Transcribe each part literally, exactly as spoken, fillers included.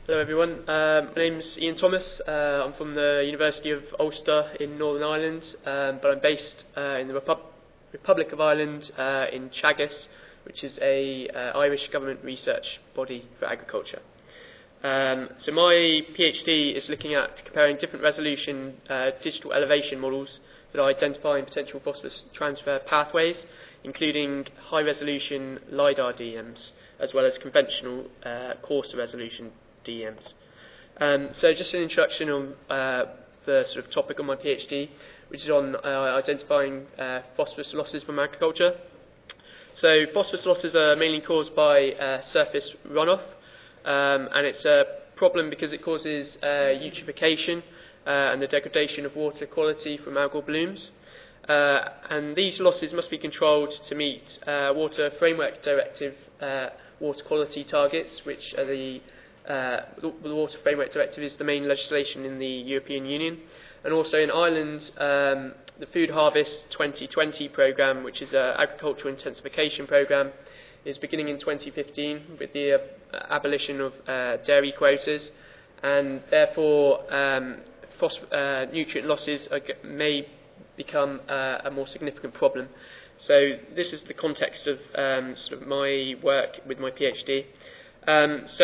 Hello everyone, um, my name's Ian Thomas. uh, I'm from the University of Ulster in Northern Ireland, um, but I'm based uh, in the Repub Republic of Ireland uh, in Teagasc, which is a uh, Irish government research body for agriculture. Um, so my PhD is looking at comparing different resolution uh, digital elevation models that are identifying potential phosphorus transfer pathways, including high resolution LiDAR D Ms, as well as conventional uh, coarser resolution D Ms. Um, so just an introduction on uh, the sort of topic of my PhD, which is on uh, identifying uh, phosphorus losses from agriculture. So phosphorus losses are mainly caused by uh, surface runoff, um, and it's a problem because it causes uh, eutrophication uh, and the degradation of water quality from algal blooms. Uh, and these losses must be controlled to meet uh, Water Framework Directive uh, water quality targets, which are the Uh, the, the Water Framework Directive is the main legislation in the European Union, and also in Ireland, um, the Food Harvest twenty twenty programme, which is an agricultural intensification programme, is beginning in twenty fifteen with the uh, abolition of uh, dairy quotas, and therefore um, uh, nutrient losses are, may become uh, a more significant problem. So this is the context of um, sort of my work with my PhD. Um, so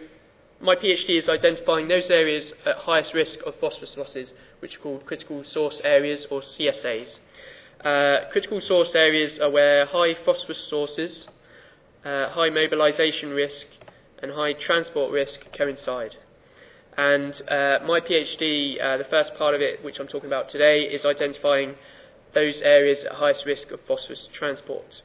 My PhD is identifying those areas at highest risk of phosphorus losses, which are called critical source areas, or C S As. Uh, critical source areas are where high phosphorus sources, uh, high mobilisation risk and high transport risk coincide. And uh, my PhD, uh, the first part of it, which I'm talking about today, is identifying those areas at highest risk of phosphorus transport.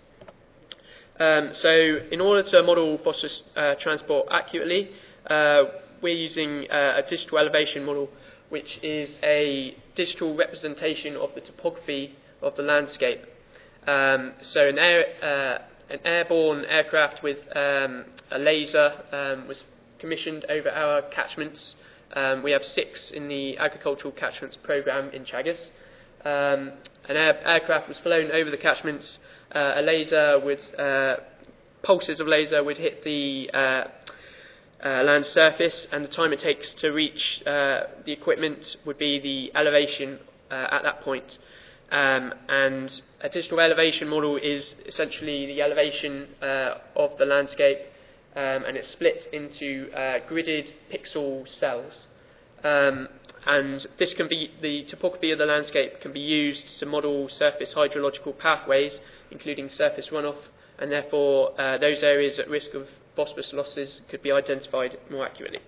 Um, so in order to model phosphorus uh, transport accurately, Uh, we're using uh, a digital elevation model, which is a digital representation of the topography of the landscape. Um, so an, air, uh, an airborne aircraft with um, a laser um, was commissioned over our catchments. Um, we have six in the agricultural catchments programme in Teagasc. Um, an air, aircraft was flown over the catchments. Uh, a laser with uh, pulses of laser would hit the uh, Uh, land surface, and the time it takes to reach uh, the equipment would be the elevation uh, at that point. Um, and a digital elevation model is essentially the elevation uh, of the landscape, um, and it's split into uh, gridded pixel cells. Um, and this can be, the topography of the landscape can be used to model surface hydrological pathways, including surface runoff, and therefore uh, those areas at risk of phosphorus losses could be identified more accurately.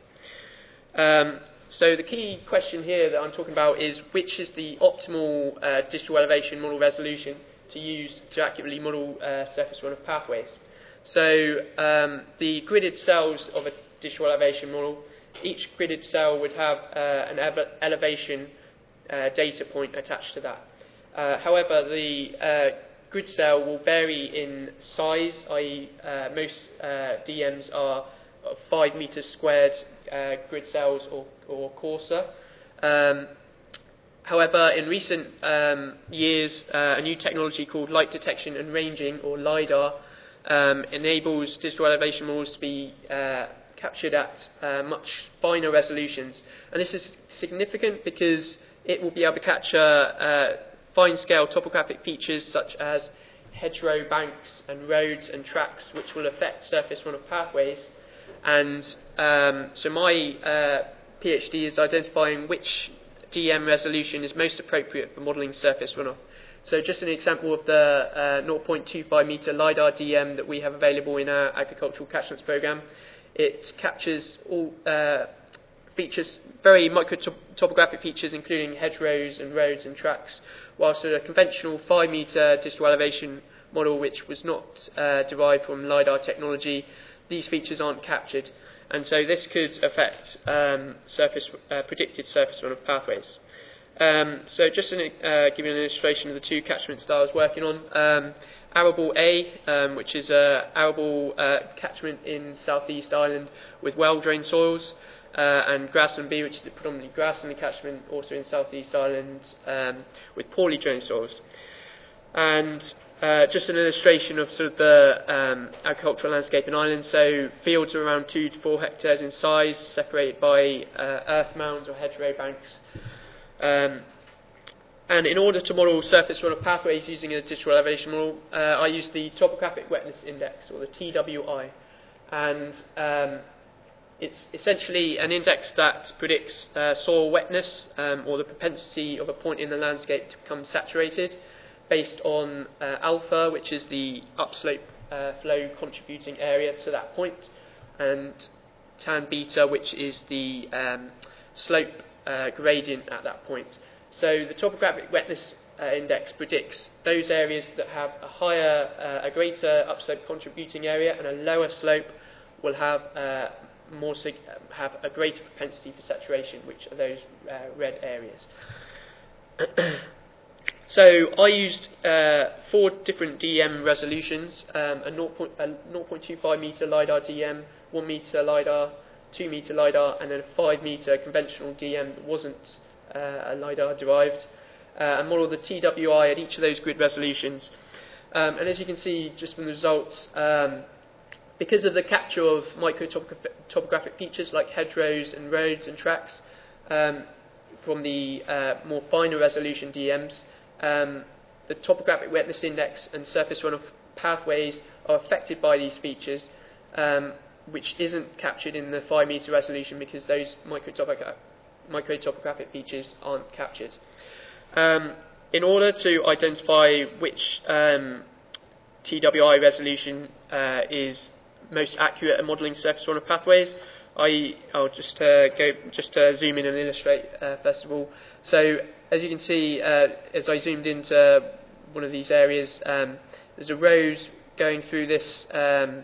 Um, so the key question here that I'm talking about is which is the optimal uh, digital elevation model resolution to use to accurately model uh, surface runoff pathways. So um, the gridded cells of a digital elevation model, each gridded cell would have uh, an ele elevation uh, data point attached to that. Uh, however, the uh, grid cell will vary in size, that is uh, most uh, D Ms are five metres squared uh, grid cells or, or coarser. Um, however, in recent um, years, uh, a new technology called light detection and ranging, or LiDAR, um, enables digital elevation models to be uh, captured at uh, much finer resolutions. And this is significant because it will be able to capture uh, fine-scale topographic features such as hedgerow banks and roads and tracks, which will affect surface runoff pathways. And um, so my uh, PhD is identifying which D M resolution is most appropriate for modelling surface runoff. So just an example of the uh, zero point two five metre LiDAR D M that we have available in our agricultural catchments programme. It captures all uh, features, very micro-topographic features, including hedgerows and roads and tracks, whilst a conventional five metre digital elevation model, which was not uh, derived from LiDAR technology, these features aren't captured. And so this could affect um, surface, uh, predicted surface runoff pathways. Um, so just to uh, give you an illustration of the two catchments that I was working on. Um, Arable A, um, which is an arable uh, catchment in southeast Ireland with well-drained soils, Uh, and Grassland B, which is predominantly grass in the catchment, also in southeast Ireland, um, with poorly drained soils. And uh, just an illustration of sort of the um, agricultural landscape in Ireland. So fields are around two to four hectares in size, separated by uh, earth mounds or hedgerow banks. Um, and in order to model surface runoff pathways using a digital elevation model, uh, I use the Topographic Wetness Index, or the T W I. And um, it's essentially an index that predicts uh, soil wetness, um, or the propensity of a point in the landscape to become saturated, based on uh, alpha, which is the upslope uh, flow contributing area to that point, and tan beta, which is the um, slope uh, gradient at that point. So the topographic wetness uh, index predicts those areas that have a higher, uh, a greater upslope contributing area, and a lower slope will have uh, more sig- have a greater propensity for saturation, which are those uh, red areas. So I used uh, four different D M resolutions: um, a, zero point two five meter LiDAR D M, one meter LiDAR, two meter LiDAR, and then a five meter conventional D M that wasn't uh, a LiDAR derived, uh, and model the T W I at each of those grid resolutions. Um, and as you can see just from the results, um, because of the capture of micro-topographic features like hedgerows and roads and tracks um, from the uh, more finer resolution D Ms, um, the topographic wetness index and surface runoff pathways are affected by these features, um, which isn't captured in the five meter resolution because those micro-topographic micro-topographic features aren't captured. Um, in order to identify which um, T W I resolution uh, is most accurate at modelling surface runoff pathways, I, I'll just uh, go just uh, zoom in and illustrate uh, first of all. So as you can see, uh, as I zoomed into one of these areas, um, there's a road going through this um,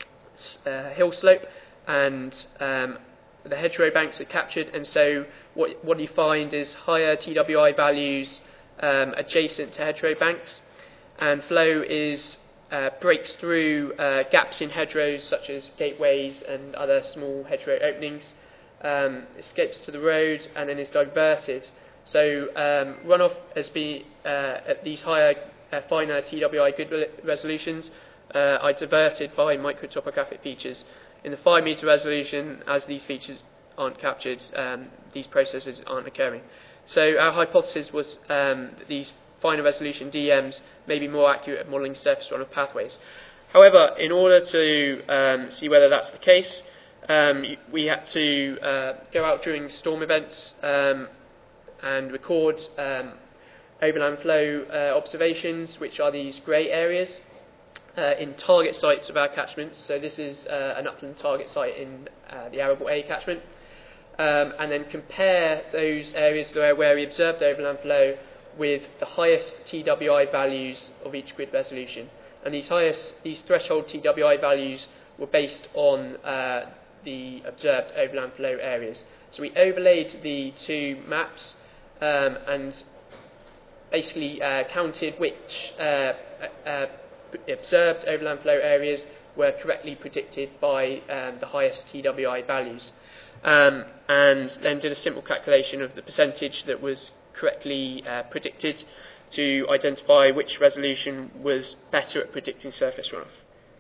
uh, hill slope, and um, the hedgerow banks are captured, and so what, what you find is higher T W I values um, adjacent to hedgerow banks, and flow is uh, breaks through uh, gaps in hedgerows such as gateways and other small hedgerow openings, um, escapes to the road and then is diverted. So um, runoff has been uh, at these higher, uh, finer T W I grid resolutions uh, are diverted by micro-topographic features. In the five meter resolution, as these features aren't captured, um, these processes aren't occurring. So our hypothesis was um, that these finer resolution D Ms may be more accurate at modelling surface runoff pathways. However, in order to um, see whether that's the case, um, we had to uh, go out during storm events um, and record um, overland flow uh, observations, which are these grey areas, Uh, in target sites of our catchments. So this is uh, an upland target site in uh, the Arable A catchment, um, and then compare those areas where, where we observed overland flow with the highest T W I values of each grid resolution. And these highest, these threshold T W I values were based on uh, the observed overland flow areas. So we overlaid the two maps um, and basically uh, counted which uh, uh, observed overland flow areas were correctly predicted by um, the highest T W I values, um, and then did a simple calculation of the percentage that was correctly uh, predicted to identify which resolution was better at predicting surface runoff.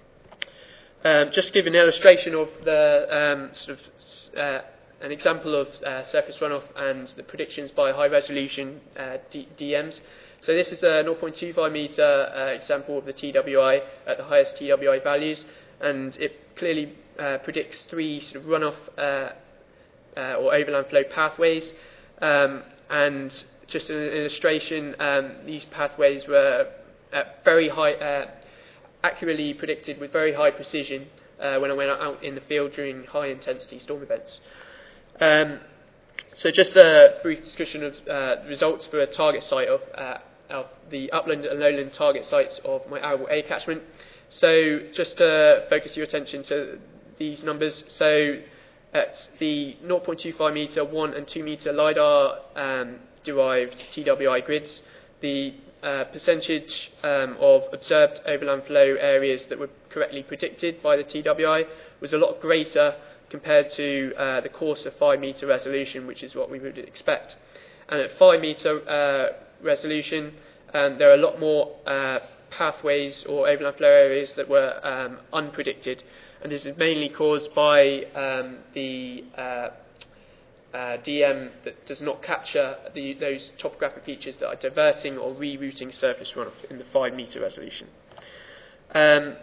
Um, just to give an illustration of the um, sort of uh, an example of uh, surface runoff and the predictions by high resolution uh, D- DMs. So this is a zero point two five meter uh, example of the T W I at the highest T W I values, and it clearly uh, predicts three sort of runoff uh, uh, or overland flow pathways. Um, and just an illustration, um, these pathways were at very high, uh, accurately predicted with very high precision uh, when I went out in the field during high intensity storm events. Um, so just a brief discussion of uh, results for a target site of uh, of the upland and lowland target sites of my Arable A catchment. So just to focus your attention to these numbers, so at the zero point two five meter, one and two meter LiDAR um, derived T W I grids, the uh, percentage um, of observed overland flow areas that were correctly predicted by the T W I was a lot greater compared to uh, the coarser five meter resolution, which is what we would expect. And at five meter uh, resolution, um, there are a lot more uh, pathways or overland flow areas that were um, unpredicted, and this is mainly caused by um, the uh, uh, D M that does not capture the, those topographic features that are diverting or rerouting surface runoff in the five metre resolution. Um,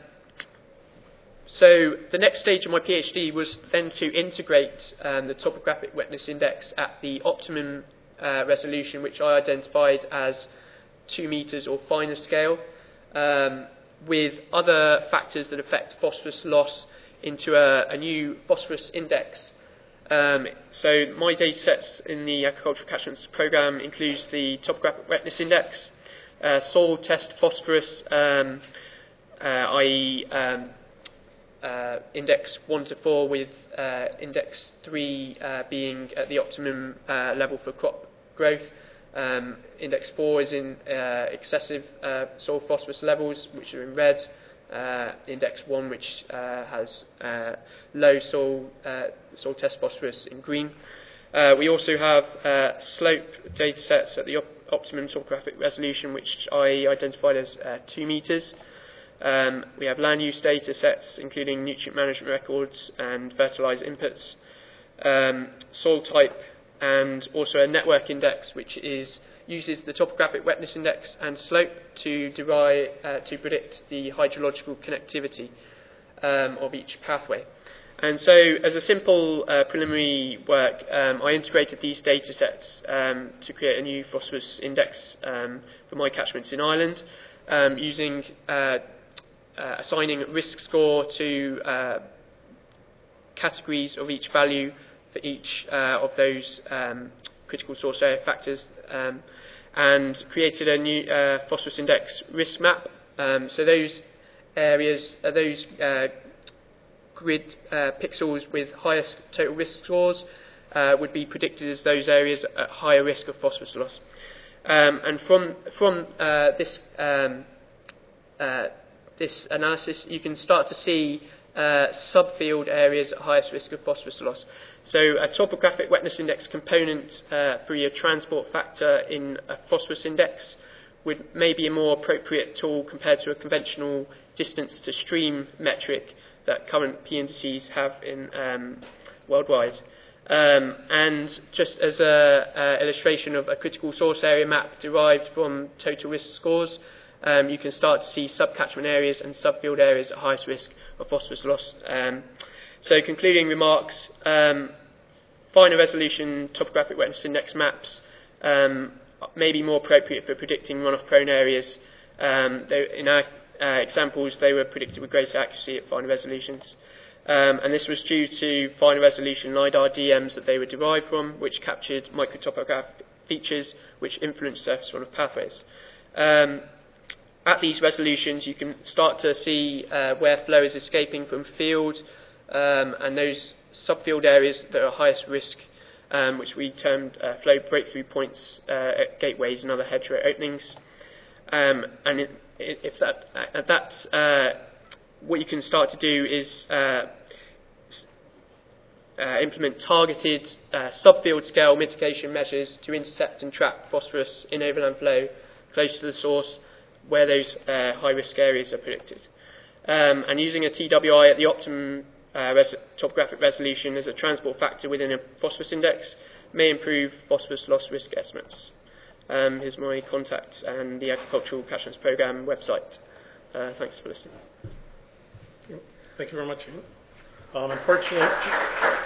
so the next stage of my PhD was then to integrate um, the topographic wetness index at the optimum uh, resolution, which I identified as two metres or finer scale, um, with other factors that affect phosphorus loss into a, a new phosphorus index. Um, so my data sets in the agricultural catchments programme includes the topographic wetness index, uh, soil test phosphorus, um, uh, that is um, uh, index one to four, with uh, index three uh, being at the optimum uh, level for crop growth. Um, index four is in uh, excessive uh, soil phosphorus levels, which are in red. Uh, index one, which uh, has uh, low soil, uh, soil test phosphorus, in green. Uh, we also have uh, slope data sets at the op optimum topographic resolution, which I identified as uh, two metres. Um, we have land use data sets, including nutrient management records and fertiliser inputs, um, soil type, and also a network index, which is uses the topographic wetness index and slope to derive uh, to predict the hydrological connectivity um, of each pathway. And so, as a simple uh, preliminary work, um, I integrated these data sets um, to create a new phosphorus index um, for my catchments in Ireland, um, using uh, uh, assigning risk score to uh, categories of each value for each uh, of those um, critical source area factors, um, and created a new uh, phosphorus index risk map. Um, so those areas, uh, those uh, grid uh, pixels with highest total risk scores uh, would be predicted as those areas at higher risk of phosphorus loss. Um, and from from uh, this um, uh, this analysis, you can start to see uh, subfield areas at highest risk of phosphorus loss. So a topographic wetness index component uh, for your transport factor in a phosphorus index would maybe a more appropriate tool compared to a conventional distance to stream metric that current P indices have in um, worldwide. Um, and just as an illustration of a critical source area map derived from total risk scores, um, you can start to see subcatchment areas and subfield areas at highest risk of phosphorus loss. Um, so concluding remarks, um, finer resolution topographic wetness index maps um, may be more appropriate for predicting runoff prone areas. Um, they, in our uh, examples, they were predicted with greater accuracy at finer resolutions. Um, and this was due to finer resolution LiDAR D Ms that they were derived from, which captured microtopographic features which influenced surface runoff pathways. Um, at these resolutions, you can start to see uh, where flow is escaping from field, um, and those subfield areas that are highest risk, um, which we termed uh, flow breakthrough points uh, at gateways and other hedgerow openings. Um, and it, if that, at that, uh, what you can start to do is uh, uh, implement targeted uh, subfield scale mitigation measures to intercept and trap phosphorus in overland flow close to the source where those uh, high risk areas are predicted. Um, and using a T W I at the optimum uh, res topographic resolution as a transport factor within a phosphorus index may improve phosphorus loss risk estimates. Um, here's my contact and the Agricultural Catchments Programme website. Uh, thanks for listening. Thank you very much. Um, unfortunately,